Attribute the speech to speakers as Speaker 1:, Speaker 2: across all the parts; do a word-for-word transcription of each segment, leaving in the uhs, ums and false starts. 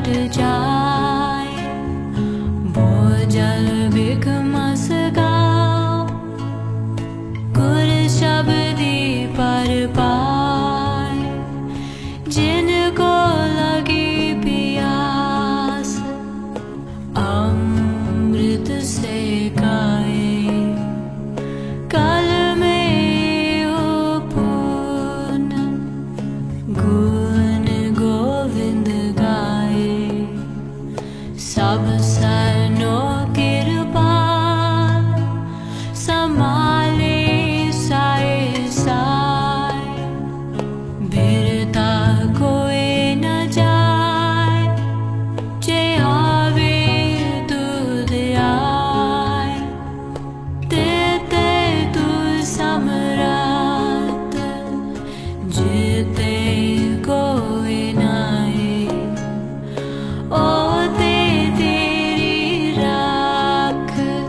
Speaker 1: चढ़ जाए वो जल बिख मस गाओ गुर शब्दी पर पाए जिनको लगी प्यास अमृत से गाए कल में हो पूर्ण गुण गोविंद गाए सब सनो कृपाल संभाले साए साए बिरता कोई न जाए जे आवे दूध आए तेते तू समरात जेते कोई नाए ओ ते तेरी राख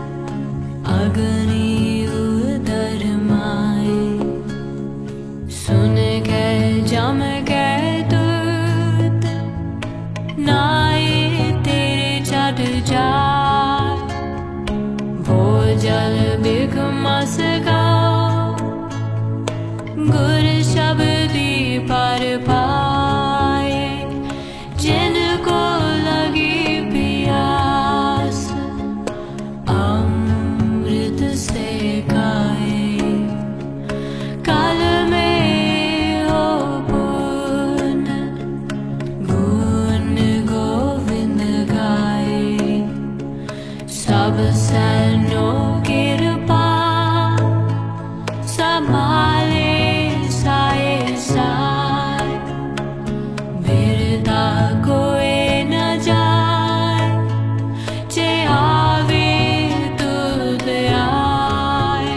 Speaker 1: अग्नि उदर माए सुन के जम के दूत नाए तेरे चढ़ जाए वो जल बिख मस गाओ गुर शब्दी पर पाए जिनको लगी प्यास अमृत से गाए काल में हो पूर्ण गुण गोविंद गाए सब सनो कृपा संभाले साए साए बिरता कोई न जाए जे आवे दूध आए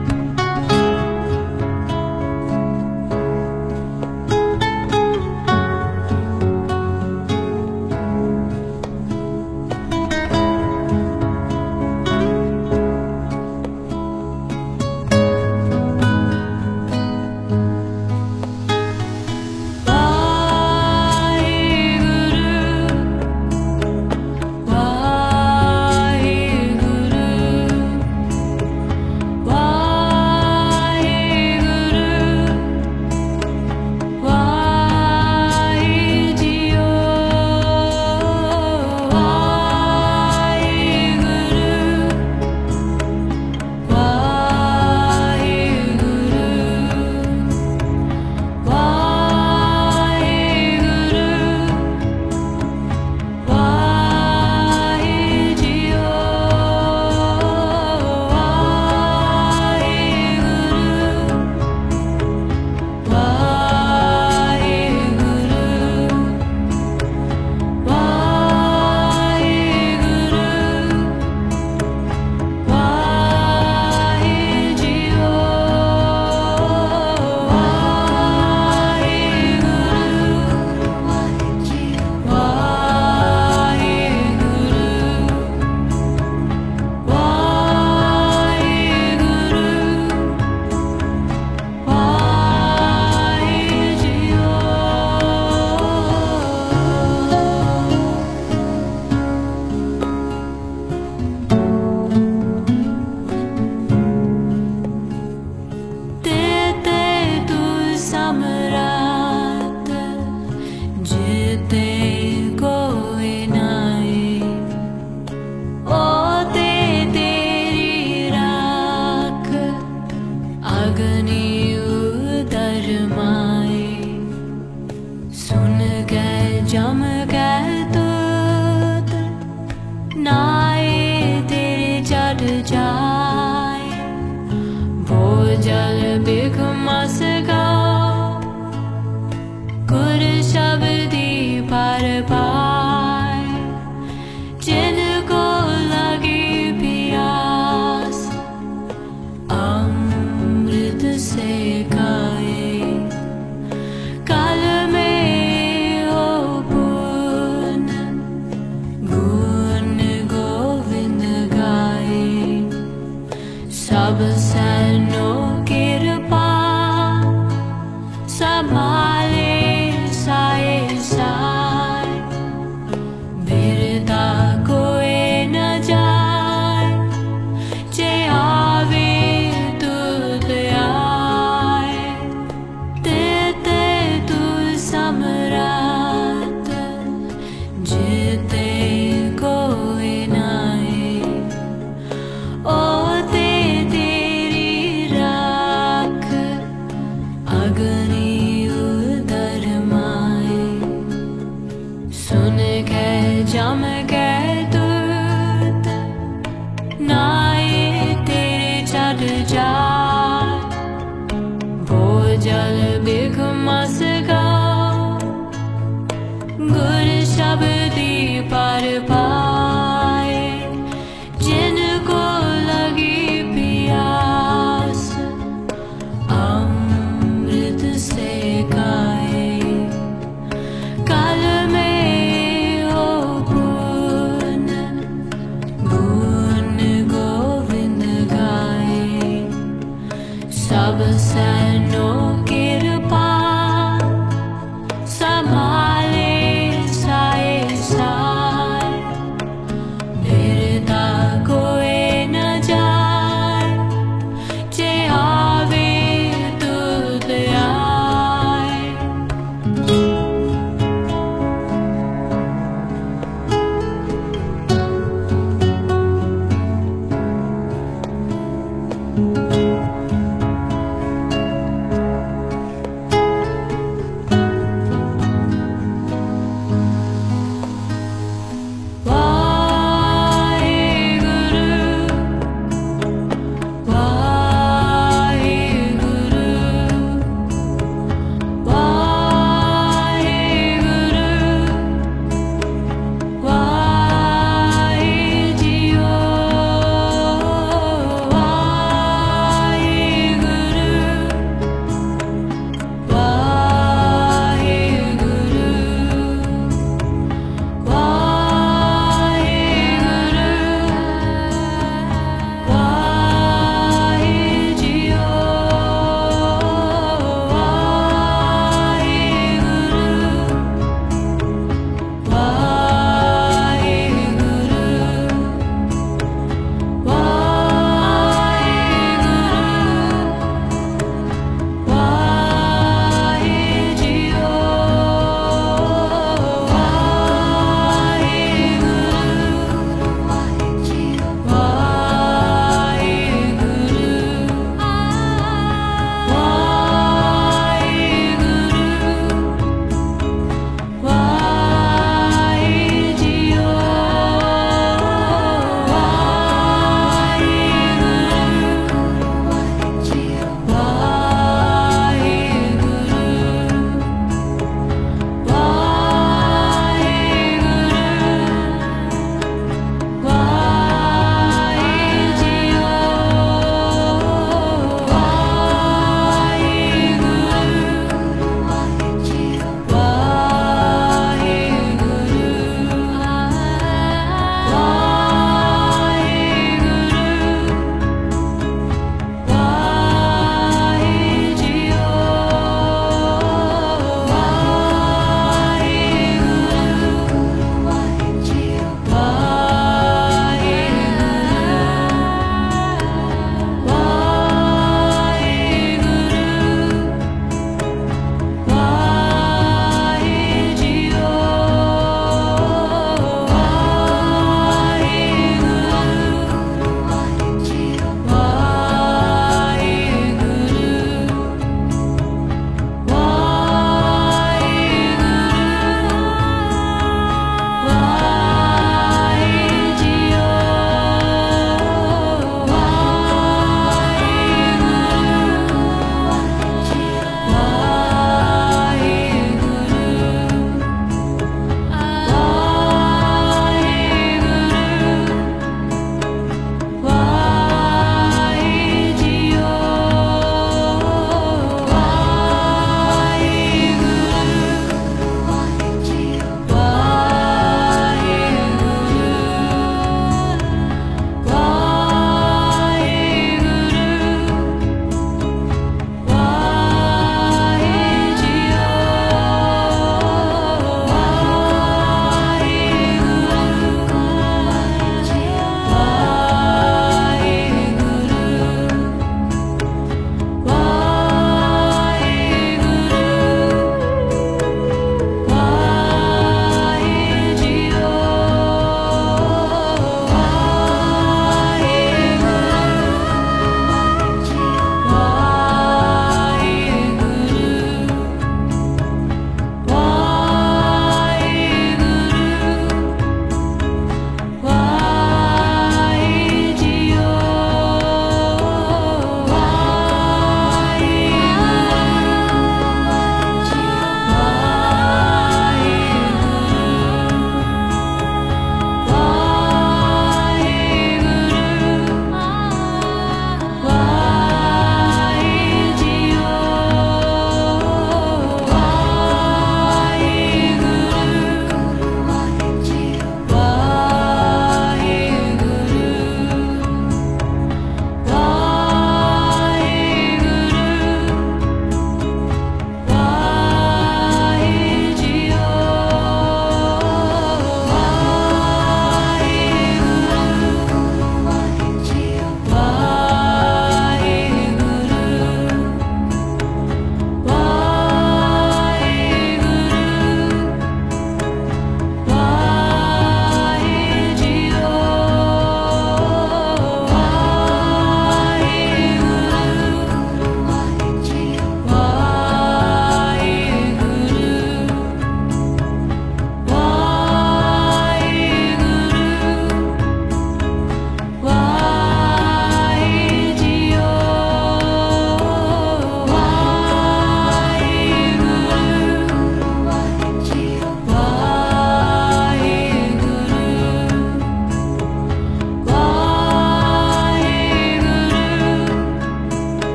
Speaker 1: तेते तू समरात जेते कोई नाए ओ ते तेरी राख अग्नि उदर माए सुन के जम के दूत नाए तेरे चढ़ जाए वो जल बिख मस गाओ गुर शब्दी पर पाए जिनको लगी प्यास अमृत से गाए काल में हो पूर्ण गुण गो जम के तुत नाए तेरे चढ़ जा वो जल बिख मस गा गुर शब्दी पर पा